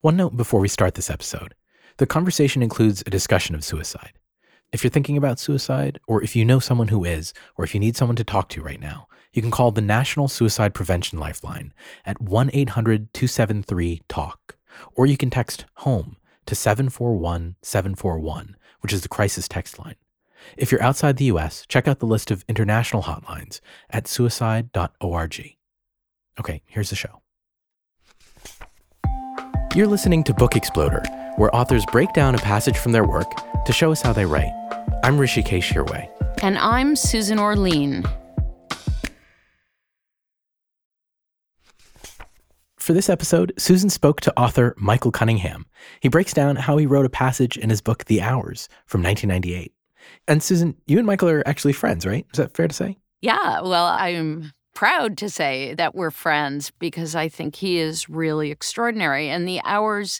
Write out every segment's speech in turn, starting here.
One note before we start this episode. The conversation includes a discussion of suicide. If you're thinking about suicide, or if you know someone who is, or if you need someone to talk to right now, you can call the National Suicide Prevention Lifeline at 1-800-273-TALK, or you can text HOME to 741-741, which is the crisis text line. If you're outside the U.S., check out the list of international hotlines at suicide.org. Okay, here's the show. You're listening to Book Exploder, where authors break down a passage from their work to show us how they write. I'm Rishikesh Hirway. And I'm Susan Orlean. For this episode, Susan spoke to author Michael Cunningham. He breaks down how he wrote a passage in his book, The Hours, from 1998. And Susan, you and Michael are actually friends, right? Is that fair to say? Yeah, well, I'm proud to say that we're friends because I think he is really extraordinary. And The Hours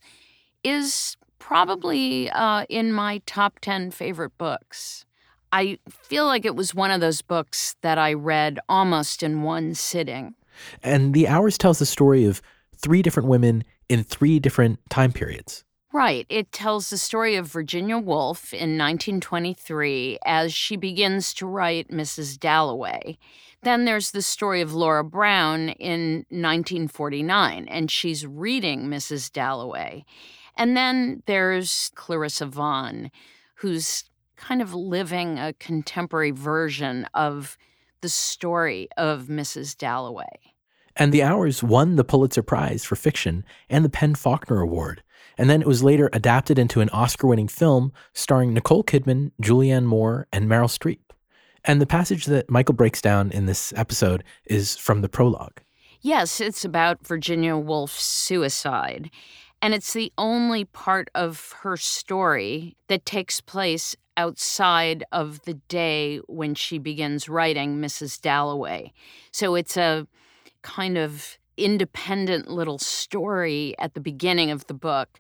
is probably in my top 10 favorite books. I feel like it was one of those books that I read almost in one sitting. And The Hours tells the story of 3 different women in 3 different time periods. Right. It tells the story of Virginia Woolf in 1923 as she begins to write Mrs. Dalloway. Then there's the story of Laura Brown in 1949, and she's reading Mrs. Dalloway. And then there's Clarissa Vaughan, who's kind of living a contemporary version of the story of Mrs. Dalloway. And The Hours won the Pulitzer Prize for fiction and the PEN/Faulkner Award. And then it was later adapted into an Oscar-winning film starring Nicole Kidman, Julianne Moore, and Meryl Streep. And the passage that Michael breaks down in this episode is from the prologue. Yes, it's about Virginia Woolf's suicide. And it's the only part of her story that takes place outside of the day when she begins writing Mrs. Dalloway. So it's a kind of independent little story at the beginning of the book.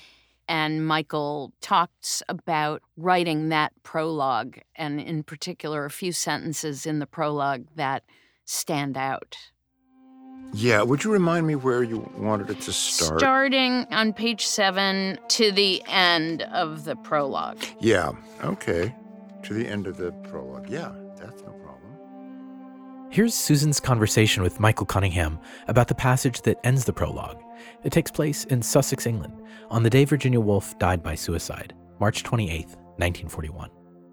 And Michael talks about writing that prologue, and in particular, a few sentences in the prologue that stand out. Yeah, would you remind me where you wanted it to start? Starting on page 7 to the end of the prologue. Yeah, okay. To the end of the prologue. Yeah, that's no problem. Here's Susan's conversation with Michael Cunningham about the passage that ends the prologue. It takes place in Sussex, England, on the day Virginia Woolf died by suicide, March 28th, 1941.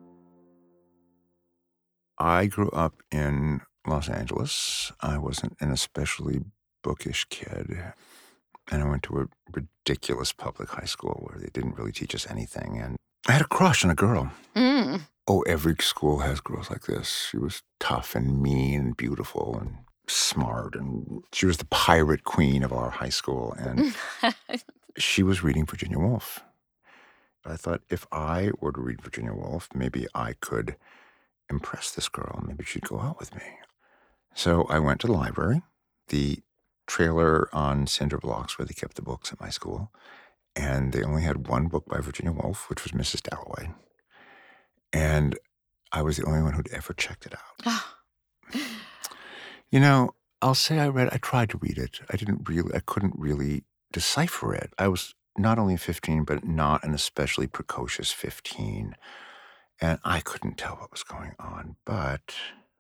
I grew up in Los Angeles. I wasn't an especially bookish kid. And I went to a ridiculous public high school where they didn't really teach us anything. And I had a crush on a girl. Oh, every school has girls like this. She was tough and mean and beautiful and smart. And she was the pirate queen of our high school. And she was reading Virginia Woolf. I thought if I were to read Virginia Woolf, maybe I could impress this girl. Maybe she'd go out with me. So I went to the library, the trailer on cinder blocks where they kept the books at my school. And they only had one book by Virginia Woolf, which was Mrs. Dalloway. And I was the only one who'd ever checked it out. You know, I'll say I tried to read it. I couldn't really decipher it. I was not only 15, but not an especially precocious 15. And I couldn't tell what was going on. But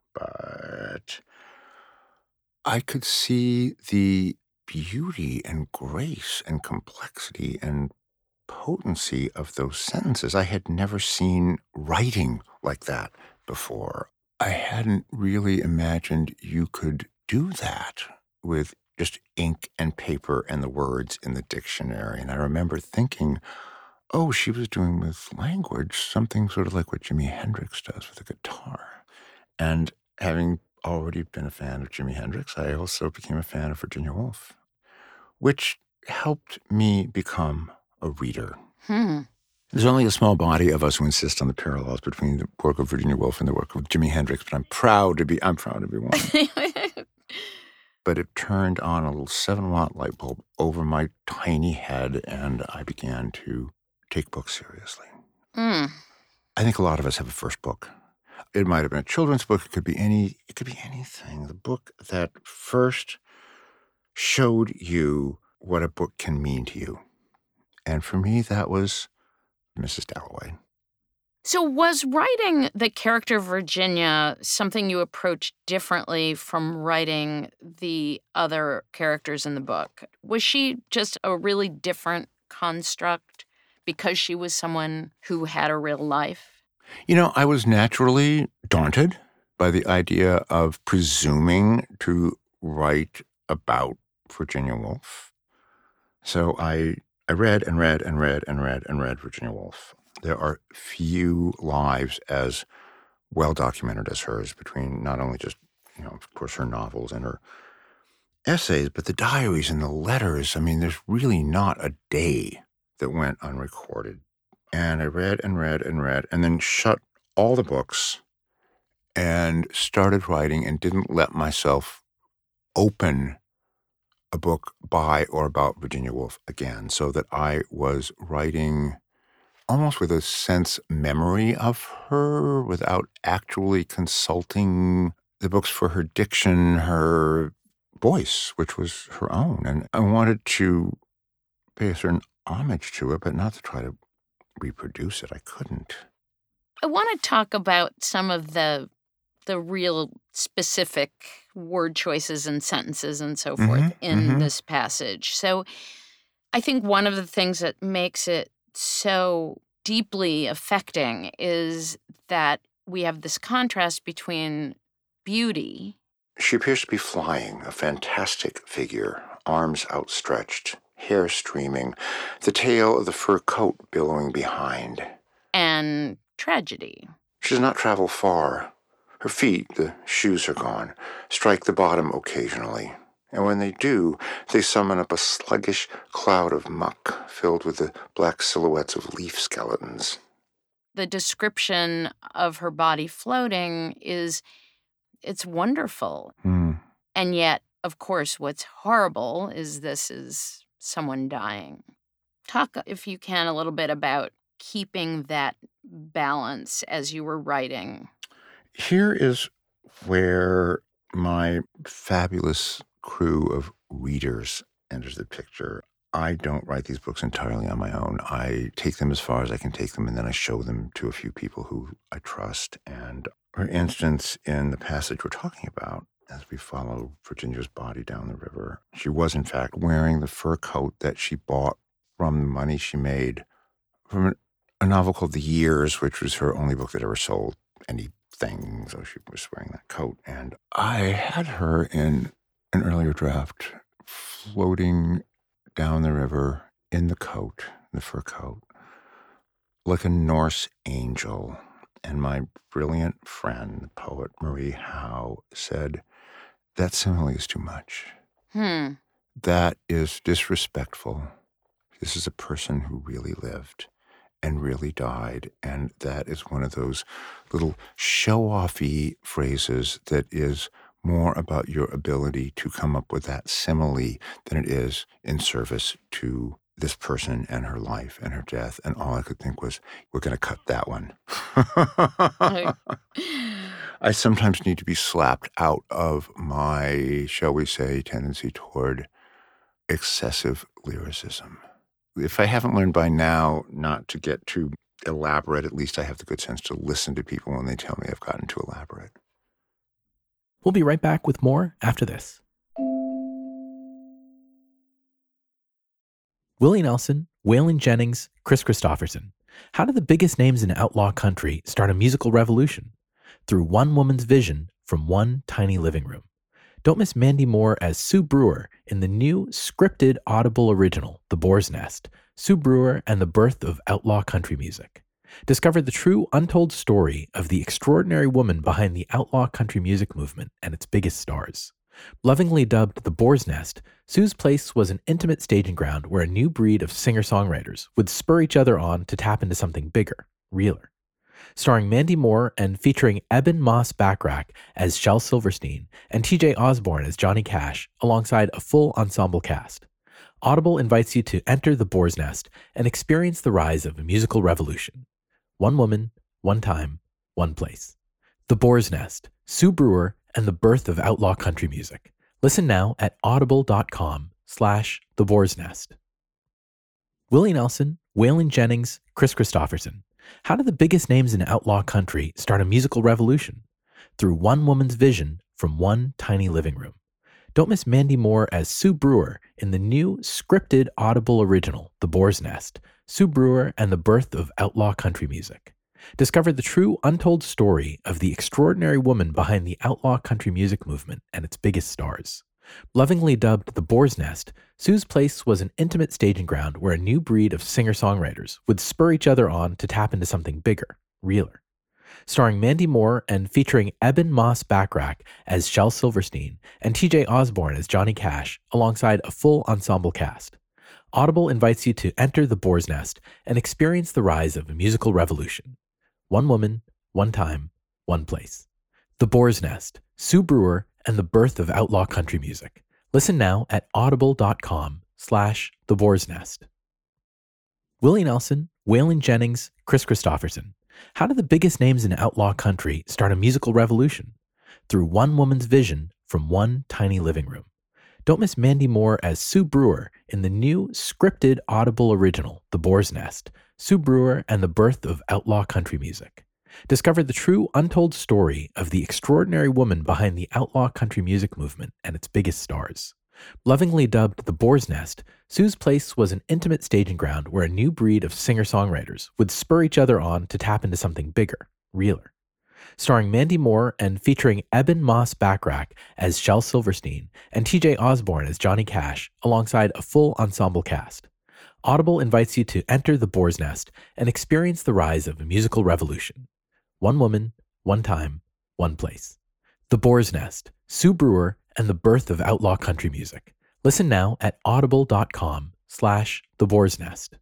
I could see the beauty and grace and complexity and potency of those sentences. I had never seen writing like that before. I hadn't really imagined you could do that with just ink and paper and the words in the dictionary. And I remember thinking, oh, she was doing with language something sort of like what Jimi Hendrix does with a guitar. And having already been a fan of Jimi Hendrix, I also became a fan of Virginia Woolf, which helped me become a reader. There's only a small body of us who insist on the parallels between the work of Virginia Woolf and the work of Jimi Hendrix, but I'm proud to be one. But it turned on a little 7-watt light bulb over my tiny head, and I began to take books seriously. I think a lot of us have a first book. It might have been a children's book. It could be anything. The book that first showed you what a book can mean to you. And for me, that was Mrs. Dalloway. So was writing the character Virginia something you approached differently from writing the other characters in the book? Was she just a really different construct because she was someone who had a real life? I was naturally daunted by the idea of presuming to write about Virginia Woolf. So I read and read and read and read and read Virginia Woolf. There are few lives as well documented as hers, between not only just, of course, her novels and her essays, but the diaries and the letters. I mean, there's really not a day that went unrecorded. And I read and read and read, and then shut all the books and started writing and didn't let myself open a book by or about Virginia Woolf again, so that I was writing almost with a sense memory of her without actually consulting the books for her diction, her voice, which was her own. And I wanted to pay a certain homage to it, but not to try to reproduce it. I couldn't. I want to talk about some of the real specific word choices and sentences and so forth in this passage. So I think one of the things that makes it so deeply affecting is that we have this contrast between beauty. She appears to be flying, a fantastic figure, arms outstretched, hair streaming, the tail of the fur coat billowing behind. And tragedy. She does not travel far. Her feet, the shoes are gone, strike the bottom occasionally. And when they do, they summon up a sluggish cloud of muck filled with the black silhouettes of leaf skeletons. The description of her body floating it's wonderful. And yet, of course, what's horrible is this is someone dying. Talk, if you can, a little bit about keeping that balance as you were writing. Here is where my fabulous crew of readers enters the picture. I don't write these books entirely on my own. I take them as far as I can take them, and then I show them to a few people who I trust. And for instance, in the passage we're talking about, as we follow Virginia's body down the river, she was in fact wearing the fur coat that she bought from the money she made from a novel called The Years, which was her only book that ever sold anything. So she was wearing that coat. And I had her in an earlier draft floating down the river in the coat, the fur coat, like a Norse angel. And my brilliant friend, the poet Marie Howe, said, that simile is too much. That is disrespectful. This is a person who really lived and really died. And that is one of those little show-offy phrases that is more about your ability to come up with that simile than it is in service to this person and her life and her death. And all I could think was, we're going to cut that one. I sometimes need to be slapped out of my, shall we say, tendency toward excessive lyricism. If I haven't learned by now not to get too elaborate, at least I have the good sense to listen to people when they tell me I've gotten too elaborate. We'll be right back with more after this. Willie Nelson, Waylon Jennings, Chris Christopherson. How did the biggest names in outlaw country start a musical revolution? Through one woman's vision from one tiny living room. Don't miss Mandy Moore as Sue Brewer in the new scripted Audible original, The Boar's Nest, Sue Brewer and the Birth of Outlaw Country Music. Discover the true untold story of the extraordinary woman behind the outlaw country music movement and its biggest stars. Lovingly dubbed The Boar's Nest, Sue's place was an intimate staging ground where a new breed of singer-songwriters would spur each other on to tap into something bigger, realer. Starring Mandy Moore and featuring Eben Moss Backrack as Shel Silverstein and TJ Osborne as Johnny Cash, alongside a full ensemble cast. Audible invites you to enter The Boar's Nest and experience the rise of a musical revolution. One woman, one time, one place. The Boar's Nest, Sue Brewer, and the Birth of Outlaw Country Music. Listen now at audible.com/theboarsnest. Willie Nelson, Waylon Jennings, Chris Christopherson. How did the biggest names in outlaw country start a musical revolution? Through one woman's vision from one tiny living room. Don't miss Mandy Moore as Sue Brewer in the new scripted Audible original, The Boar's Nest, Sue Brewer and the Birth of Outlaw Country Music. Discover the true untold story of the extraordinary woman behind the outlaw country music movement and its biggest stars. Lovingly dubbed The Boar's Nest, Sue's Place was an intimate staging ground where a new breed of singer-songwriters would spur each other on to tap into something bigger, realer. Starring Mandy Moore and featuring Eben Moss Backrack as Shel Silverstein and TJ Osborne as Johnny Cash, alongside a full ensemble cast. Audible invites you to enter The Boar's Nest and experience the rise of a musical revolution. One woman, one time, one place. The Boar's Nest, Sue Brewer, and the Birth of Outlaw Country Music. Listen now at audible.com/The Boar's Nest. Willie Nelson, Waylon Jennings, Chris Christopherson. How did the biggest names in outlaw country start a musical revolution? Through one woman's vision from one tiny living room. Don't miss Mandy Moore as Sue Brewer in the new scripted Audible original, The Boar's Nest, Sue Brewer and the Birth of Outlaw Country Music. Discover the true untold story of the extraordinary woman behind the outlaw country music movement and its biggest stars. Lovingly dubbed The Boar's Nest, Sue's Place was an intimate staging ground where a new breed of singer-songwriters would spur each other on to tap into something bigger, realer. Starring Mandy Moore and featuring Eben Moss Backrack as Shel Silverstein and TJ Osborne as Johnny Cash, alongside a full ensemble cast. Audible invites you to enter The Boar's Nest and experience the rise of a musical revolution. One woman, one time, one place. The Boar's Nest, Sue Brewer, and the Birth of Outlaw Country Music. Listen now at audible.com/The Boar's Nest.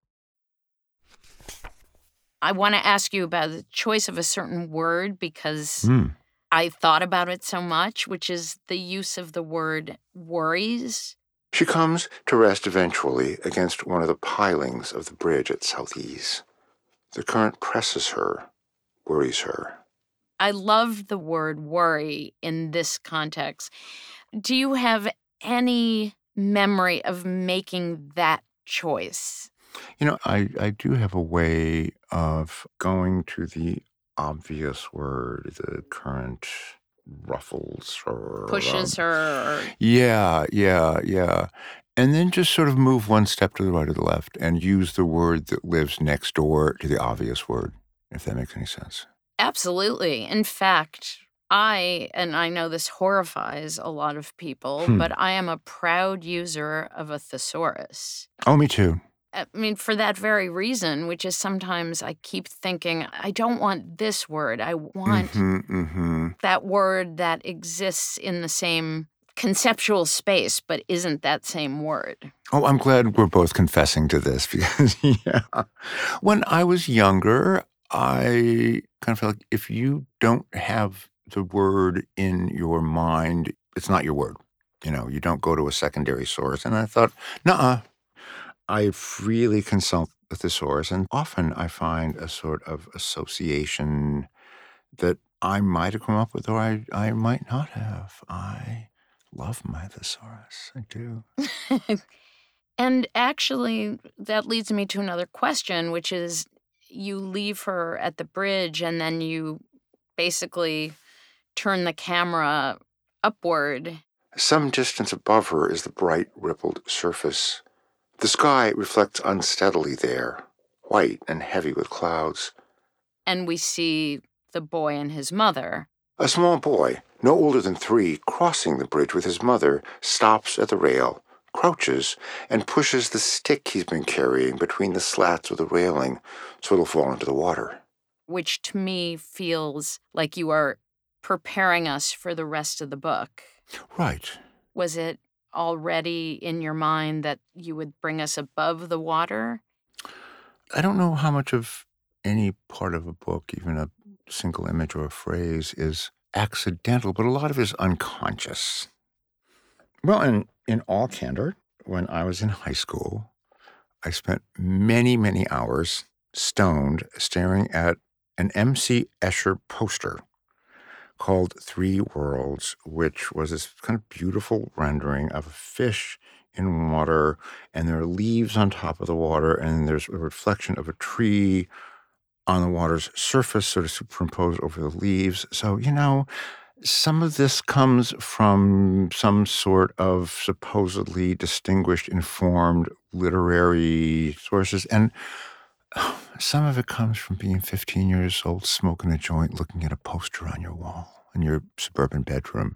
I want to ask you about the choice of a certain word because I thought about it so much, which is the use of the word worries. She comes to rest eventually against one of the pilings of the bridge at Southease. The current presses her, worries her. I love the word worry in this context. Do you have any memory of making that choice? You know, I do have a way of going to the obvious word, the current ruffles her. Pushes her. Yeah. And then just sort of move one step to the right or the left and use the word that lives next door to the obvious word, if that makes any sense. Absolutely. In fact, I know this horrifies a lot of people, but I am a proud user of a thesaurus. Oh, me too. I mean, for that very reason, which is sometimes I keep thinking, I don't want this word. I want that word that exists in the same conceptual space, but isn't that same word. Oh, I'm glad we're both confessing to this because, when I was younger, I kind of felt like if you don't have the word in your mind, it's not your word. You don't go to a secondary source. And I thought, nuh-uh. I freely consult the thesaurus, and often I find a sort of association that I might have come up with or I might not have. I love my thesaurus. I do. And actually, that leads me to another question, which is you leave her at the bridge and then you basically turn the camera upward. Some distance above her is the bright, rippled surface. The sky reflects unsteadily there, white and heavy with clouds. And we see the boy and his mother. A small boy, no older than 3, crossing the bridge with his mother, stops at the rail, crouches, and pushes the stick he's been carrying between the slats of the railing so it'll fall into the water. Which to me feels like you are preparing us for the rest of the book. Right. Was it already in your mind that you would bring us above the water? I don't know how much of any part of a book, even a single image or a phrase, is accidental, but a lot of it is unconscious. Well, in all candor, when I was in high school, I spent many, many hours stoned staring at an M.C. Escher poster called 3 Worlds, which was this kind of beautiful rendering of a fish in water, and there are leaves on top of the water, and there's a reflection of a tree on the water's surface, sort of superimposed over the leaves. So, some of this comes from some sort of supposedly distinguished, informed literary sources, and some of it comes from being 15 years old, smoking a joint, looking at a poster on your wall in your suburban bedroom.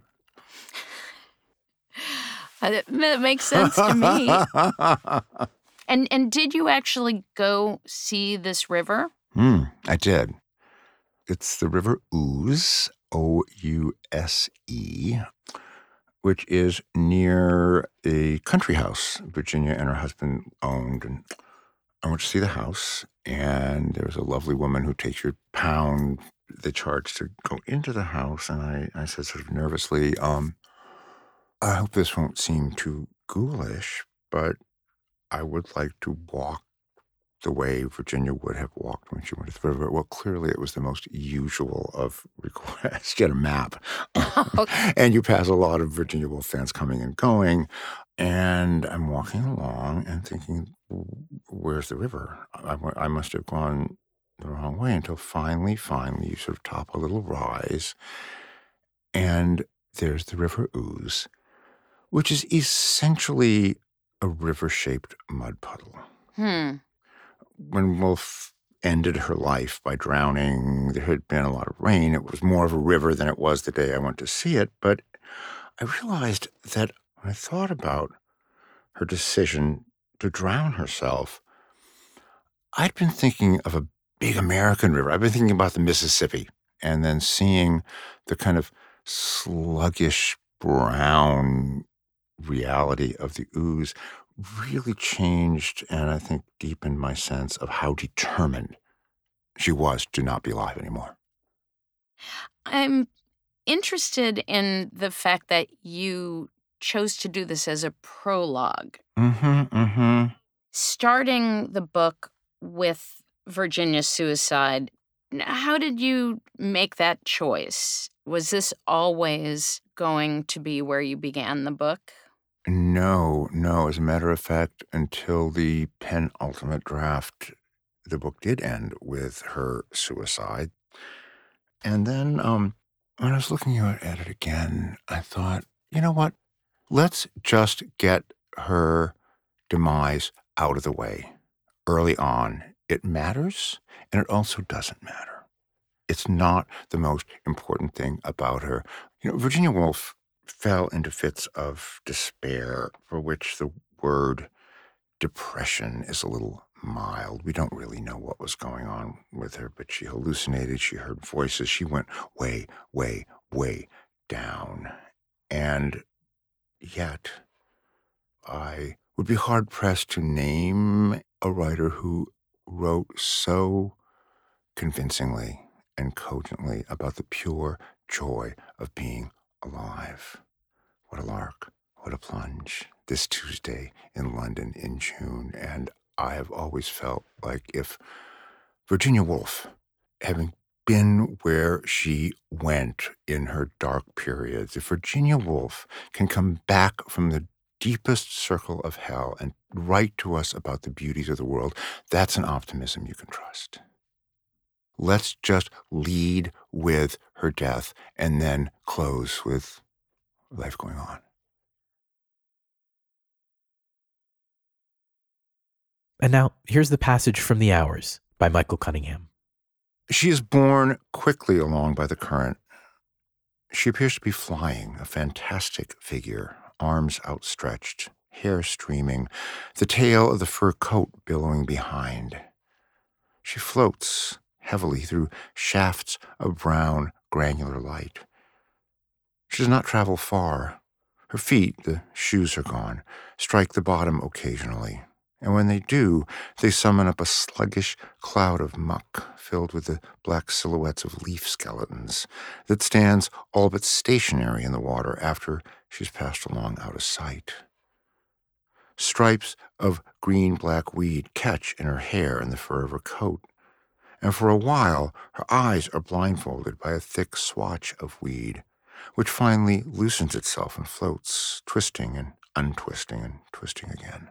That makes sense to me. And did you actually go see this river? I did. It's the River Ouse, O-U-S-E, which is near a country house Virginia and her husband owned. And I went to see the house, and there was a lovely woman who takes your pound they charge to go into the house. And I said sort of nervously, I hope this won't seem too ghoulish, but I would like to walk the way Virginia would have walked when she went to the river. Well, clearly it was the most usual of requests. Get a map. Okay. And you pass a lot of Virginia Woolf fans coming and going. And I'm walking along and thinking, where's the river? I must have gone the wrong way until finally, you sort of top a little rise. And there's the River Ouse, which is essentially a river-shaped mud puddle. When Woolf ended her life by drowning, there had been a lot of rain. It was more of a river than it was the day I went to see it. But I realized that when I thought about her decision to drown herself, I'd been thinking of a big American river. I've been thinking about the Mississippi, and then seeing the kind of sluggish brown reality of the Ouse really changed and I think deepened my sense of how determined she was to not be alive anymore. I'm interested in the fact that you chose to do this as a prologue. Starting the book with Virginia's suicide, how did you make that choice? Was this always going to be where you began the book? No. As a matter of fact, until the penultimate draft, the book did end with her suicide. And then when I was looking at it again, I thought, you know what? Let's just get her demise out of the way early on. It matters, and it also doesn't matter. It's not the most important thing about her. Virginia Woolf fell into fits of despair, for which the word depression is a little mild. We don't really know what was going on with her, but she hallucinated, she heard voices, she went way, way, way down. And yet, I would be hard-pressed to name a writer who wrote so convincingly and cogently about the pure joy of being alive. What a lark, what a plunge. This Tuesday in London in June. And I have always felt like if Virginia Woolf, having been where she went in her dark periods, if Virginia Woolf can come back from the deepest circle of hell and write to us about the beauties of the world, that's an optimism you can trust. Let's just lead with her death and then close with life going on. And now, here's the passage from The Hours by Michael Cunningham. She is borne quickly along by the current. She appears to be flying, a fantastic figure, arms outstretched, hair streaming, the tail of the fur coat billowing behind. She floats heavily through shafts of brown, granular light. She does not travel far. Her feet, the shoes are gone, strike the bottom occasionally. And when they do, they summon up a sluggish cloud of muck filled with the black silhouettes of leaf skeletons that stands all but stationary in the water after she's passed along out of sight. Stripes of green-black weed catch in her hair and the fur of her coat, and for a while her eyes are blindfolded by a thick swatch of weed, which finally loosens itself and floats, twisting and untwisting and twisting again.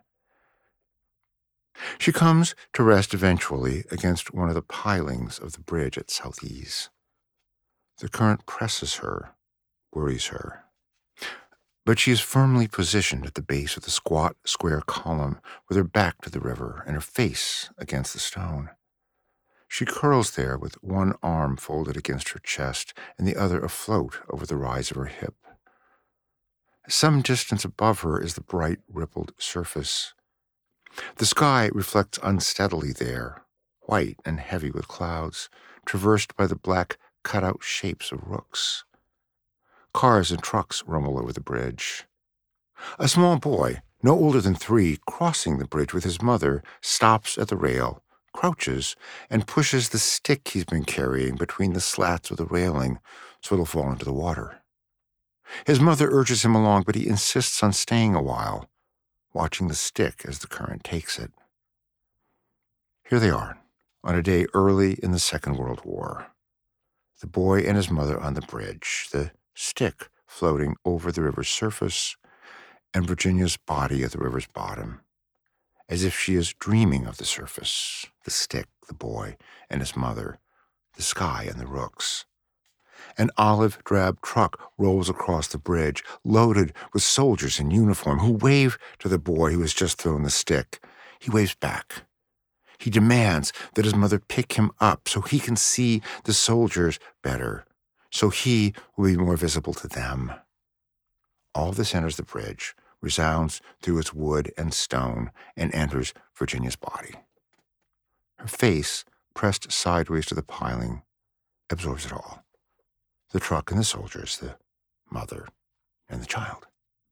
She comes to rest eventually against one of the pilings of the bridge at Southease. The current presses her, worries her. But she is firmly positioned at the base of the squat, square column with her back to the river and her face against the stone. She curls there with one arm folded against her chest and the other afloat over the rise of her hip. Some distance above her is the bright, rippled surface. The sky reflects unsteadily there, white and heavy with clouds, traversed by the black cut-out shapes of rooks. Cars and trucks rumble over the bridge. A small boy, no older than 3, crossing the bridge with his mother, stops at the rail, crouches, and pushes the stick he's been carrying between the slats of the railing so it'll fall into the water. His mother urges him along, but he insists on staying a while, watching the stick as the current takes it. Here they are, on a day early in the Second World War. The boy and his mother on the bridge, the stick floating over the river's surface, and Virginia's body at the river's bottom, as if she is dreaming of the surface, the stick, the boy, and his mother, the sky and the rooks. An olive-drab truck rolls across the bridge, loaded with soldiers in uniform who wave to the boy who has just thrown the stick. He waves back. He demands that his mother pick him up so he can see the soldiers better, so he will be more visible to them. All this enters the bridge, resounds through its wood and stone, and enters Virginia's body. Her face, pressed sideways to the piling, absorbs it all. The truck and the soldiers, the mother and the child.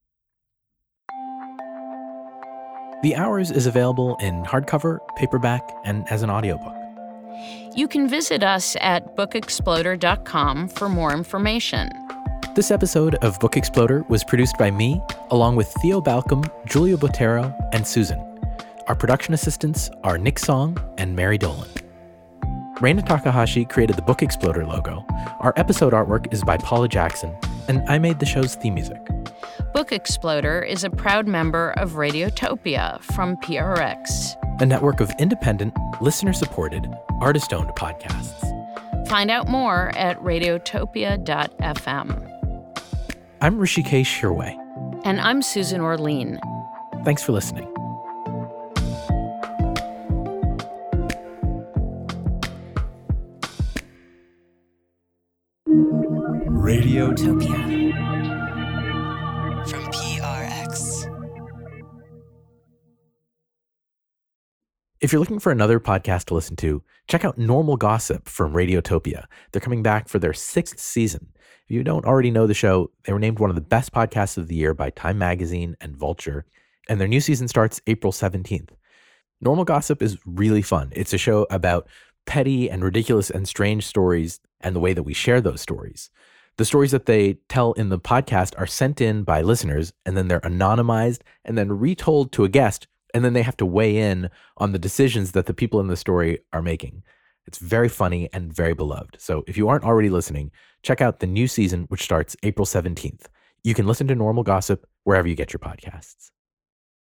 The Hours is available in hardcover, paperback, and as an audiobook. You can visit us at bookexploder.com for more information. This episode of Book Exploder was produced by me, along with Theo Balcom, Julia Botero, and Susan. Our production assistants are Nick Song and Mary Dolan. Reina Takahashi created the Book Exploder logo. Our episode artwork is by Paula Jackson, and I made the show's theme music. Book Exploder is a proud member of Radiotopia from PRX, a network of independent, listener-supported, artist-owned podcasts. Find out more at radiotopia.fm. I'm Rishikesh Hirway. And I'm Susan Orlean. Thanks for listening. Radiotopia from PRX. If you're looking for another podcast to listen to, check out Normal Gossip from Radiotopia. They're coming back for their 6th season. If you don't already know the show, they were named one of the best podcasts of the year by Time Magazine and Vulture, and their new season starts April 17th. Normal Gossip is really fun. It's a show about petty and ridiculous and strange stories and the way that we share those stories. The stories that they tell in the podcast are sent in by listeners, and then they're anonymized and then retold to a guest, and then they have to weigh in on the decisions that the people in the story are making. It's very funny and very beloved. So if you aren't already listening, check out the new season, which starts April 17th. You can listen to Normal Gossip wherever you get your podcasts.